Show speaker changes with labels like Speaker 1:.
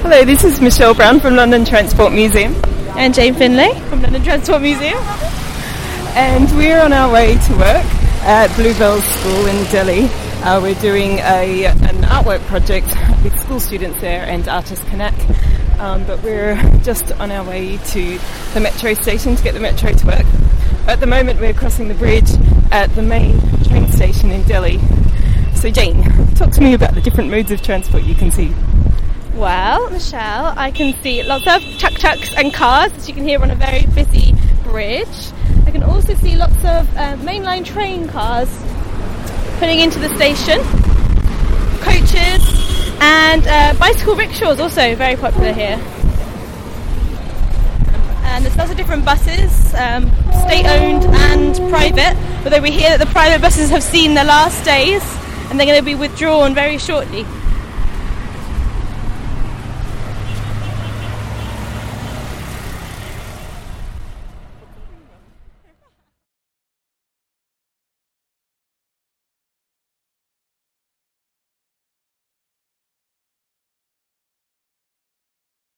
Speaker 1: Hello, this is Michelle Brown from London Transport Museum.
Speaker 2: And Jane Finlay from London Transport Museum.
Speaker 1: And we're on our way to work at Bluebell School in Delhi. We're doing an artwork project with school students there and Artist Connect. But we're just on our way to the metro station to get the metro to work. At the moment we're crossing the bridge at the main train station in Delhi. So Jane, talk to me about the different modes of transport you can see.
Speaker 2: Well, Michelle, I can see lots of tuk-tuks and cars, as you can hear on a very busy bridge. I can also see lots of mainline train cars pulling into the station, coaches, and bicycle rickshaws, also very popular here. And there's lots of different buses, state-owned and private, although we hear that the private buses have seen their last days and they're going to be withdrawn very shortly.